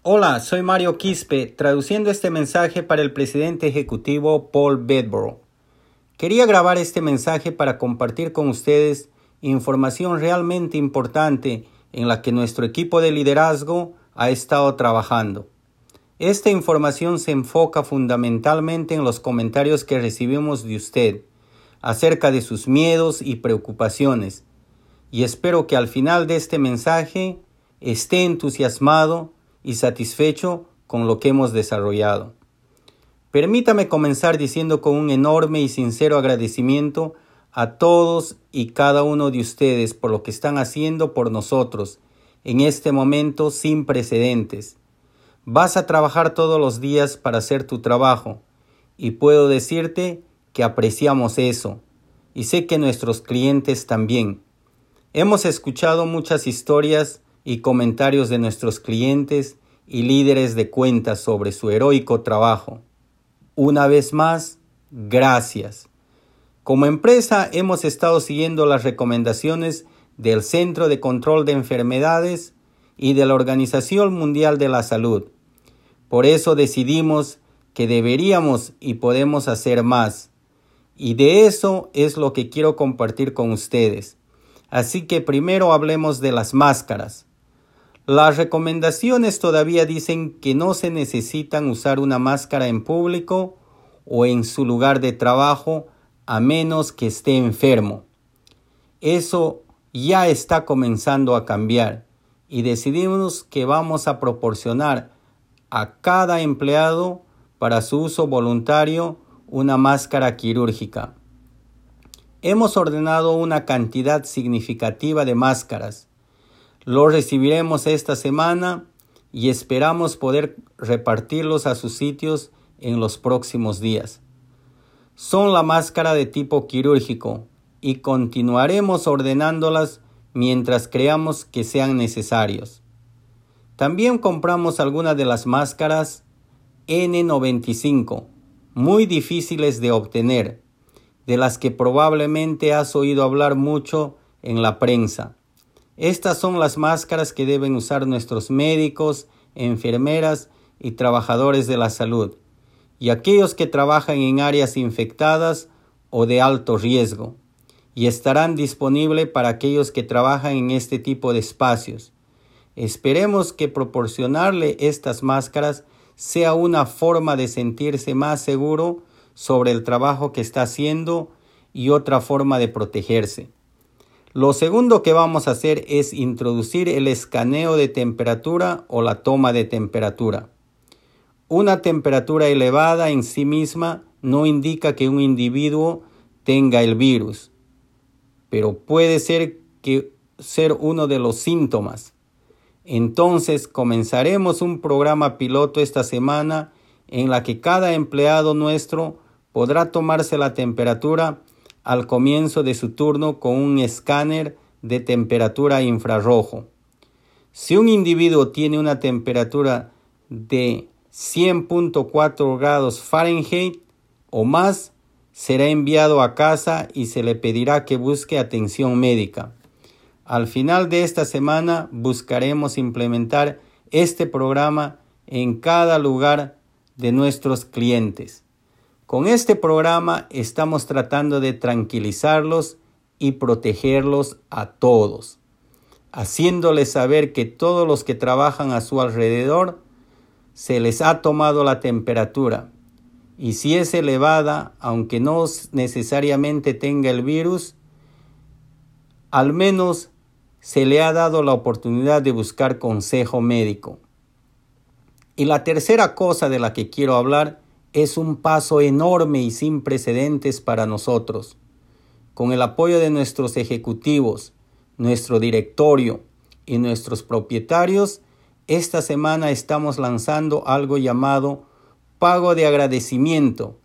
Hola, soy Mario Quispe, traduciendo este mensaje para el presidente ejecutivo Paul Bedborough. Quería grabar este mensaje para compartir con ustedes información realmente importante en la que nuestro equipo de liderazgo ha estado trabajando. Esta información se enfoca fundamentalmente en los comentarios que recibimos de usted acerca de sus miedos y preocupaciones, y espero que al final de este mensaje esté entusiasmado y satisfecho con lo que hemos desarrollado. Permítame comenzar diciendo con un enorme y sincero agradecimiento a todos y cada uno de ustedes por lo que están haciendo por nosotros en este momento sin precedentes. Vas a trabajar todos los días para hacer tu trabajo y puedo decirte que apreciamos eso y sé que nuestros clientes también. Hemos escuchado muchas historias y comentarios de nuestros clientes y líderes de cuentas sobre su heroico trabajo. Una vez más, gracias. Como empresa hemos estado siguiendo las recomendaciones del Centro de Control de Enfermedades y de la Organización Mundial de la Salud. Por eso decidimos que deberíamos y podemos hacer más. Y de eso es lo que quiero compartir con ustedes. Así que primero hablemos de las máscaras. Las recomendaciones todavía dicen que no se necesitan usar una máscara en público o en su lugar de trabajo a menos que esté enfermo. Eso ya está comenzando a cambiar y decidimos que vamos a proporcionar a cada empleado para su uso voluntario una máscara quirúrgica. Hemos ordenado una cantidad significativa de máscaras. Lo recibiremos esta semana y esperamos poder repartirlos a sus sitios en los próximos días. Son la máscara de tipo quirúrgico y continuaremos ordenándolas mientras creamos que sean necesarios. También compramos algunas de las máscaras N95, muy difíciles de obtener, de las que probablemente has oído hablar mucho en la prensa. Estas son las máscaras que deben usar nuestros médicos, enfermeras y trabajadores de la salud, y aquellos que trabajan en áreas infectadas o de alto riesgo, y estarán disponibles para aquellos que trabajan en este tipo de espacios. Esperemos que proporcionarle estas máscaras sea una forma de sentirse más seguro sobre el trabajo que está haciendo y otra forma de protegerse. Lo segundo que vamos a hacer es introducir el escaneo de temperatura o la toma de temperatura. Una temperatura elevada en sí misma no indica que un individuo tenga el virus, pero puede ser uno de los síntomas. Entonces comenzaremos un programa piloto esta semana en la que cada empleado nuestro podrá tomarse la temperatura al comienzo de su turno con un escáner de temperatura infrarrojo. Si un individuo tiene una temperatura de 100.4 grados Fahrenheit o más, será enviado a casa y se le pedirá que busque atención médica. Al final de esta semana buscaremos implementar este programa en cada lugar de nuestros clientes. Con este programa estamos tratando de tranquilizarlos y protegerlos a todos, haciéndoles saber que todos los que trabajan a su alrededor se les ha tomado la temperatura y si es elevada, aunque no necesariamente tenga el virus, al menos se le ha dado la oportunidad de buscar consejo médico. Y la tercera cosa de la que quiero hablar es un paso enorme y sin precedentes para nosotros. Con el apoyo de nuestros ejecutivos, nuestro directorio y nuestros propietarios, esta semana estamos lanzando algo llamado pago de agradecimiento.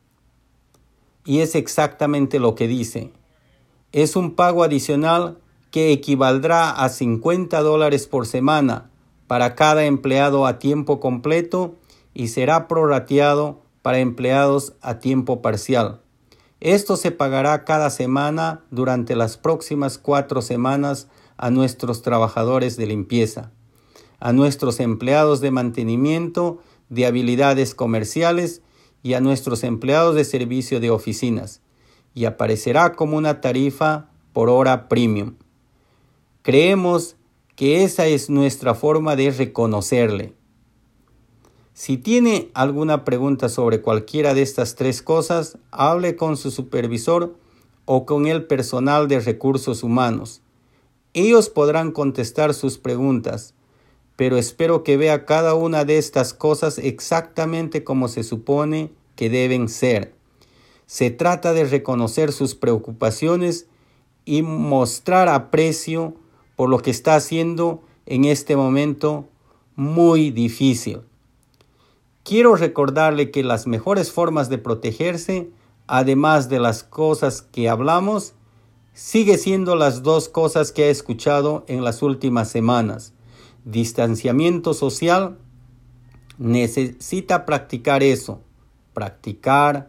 Y es exactamente lo que dice. Es un pago adicional que equivaldrá a $50 por semana para cada empleado a tiempo completo y será prorrateado para empleados a tiempo parcial. Esto se pagará cada semana durante las próximas 4 semanas a nuestros trabajadores de limpieza. a nuestros empleados de mantenimiento de habilidades comerciales y a nuestros empleados de servicio de oficinas, y aparecerá como una tarifa por hora premium. Creemos que esa es nuestra forma de reconocerle. Si tiene alguna pregunta sobre cualquiera de estas tres cosas, hable con su supervisor o con el personal de recursos humanos. Ellos podrán contestar sus preguntas, pero espero que vea cada una de estas cosas exactamente como se supone que deben ser. Se trata de reconocer sus preocupaciones y mostrar aprecio por lo que está haciendo en este momento muy difícil. Quiero recordarle que las mejores formas de protegerse, además de las cosas que hablamos, sigue siendo las dos cosas que he escuchado en las últimas semanas. Distanciamiento social. Necesita practicar eso. Practicar.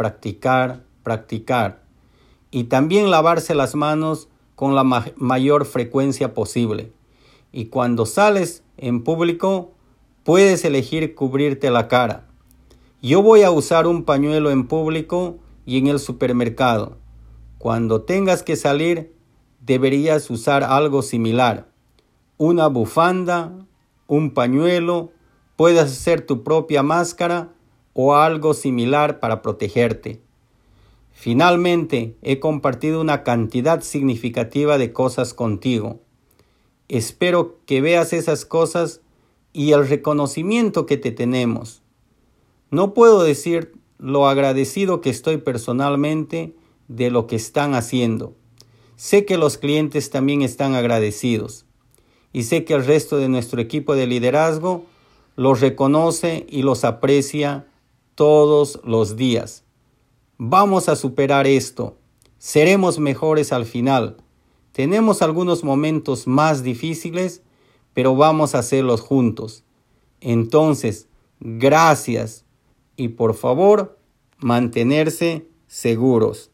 Y también lavarse las manos con la mayor frecuencia posible. Y cuando sales en público, puedes elegir cubrirte la cara. Yo voy a usar un pañuelo en público y en el supermercado. Cuando tengas que salir, deberías usar algo similar. Una bufanda, un pañuelo, puedes hacer tu propia máscara o algo similar para protegerte. Finalmente, he compartido una cantidad significativa de cosas contigo. Espero que veas esas cosas y el reconocimiento que te tenemos. No puedo decir lo agradecido que estoy personalmente de lo que están haciendo. Sé que los clientes también están agradecidos y sé que el resto de nuestro equipo de liderazgo los reconoce y los aprecia todos los días. Vamos a superar esto. Seremos mejores al final. Tenemos algunos momentos más difíciles, pero vamos a hacerlos juntos. Entonces, gracias y por favor, mantenerse seguros.